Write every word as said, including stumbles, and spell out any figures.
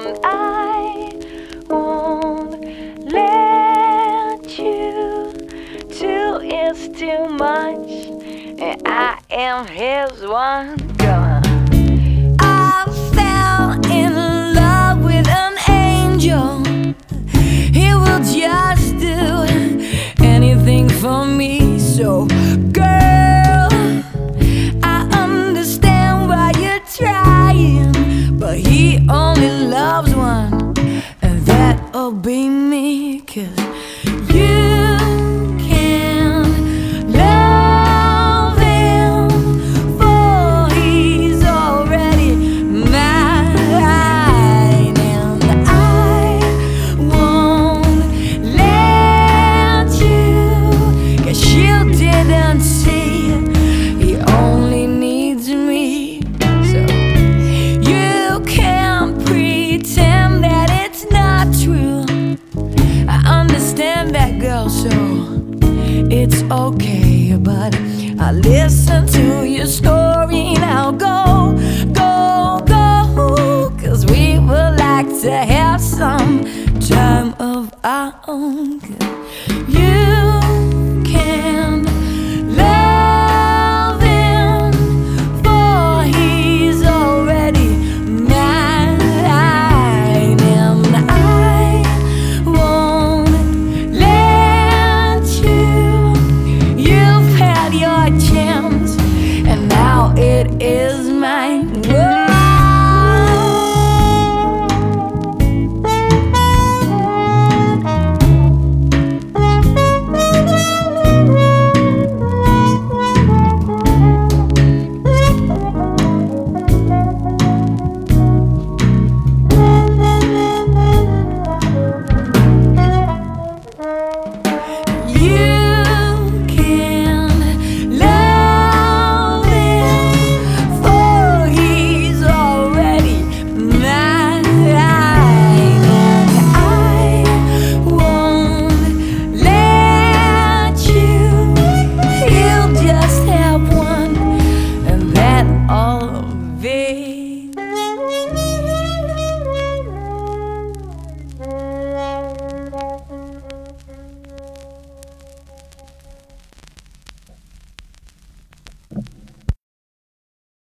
and I won't let you till it's too much, and I am his one. Go on. I fell in love with an angel. He will just do anything for me. So, girl, I understand why you're trying, but he only loves one, and that'll be me. 'Cause you can love him, for he's already mine, and I won't let you, 'cause you didn't see he only needs me. So you can't pretend that it's not true. I understand that, girl, so it's okay. But I listen to your story. Now go, go, go, 'cause we would like to have some time of our own.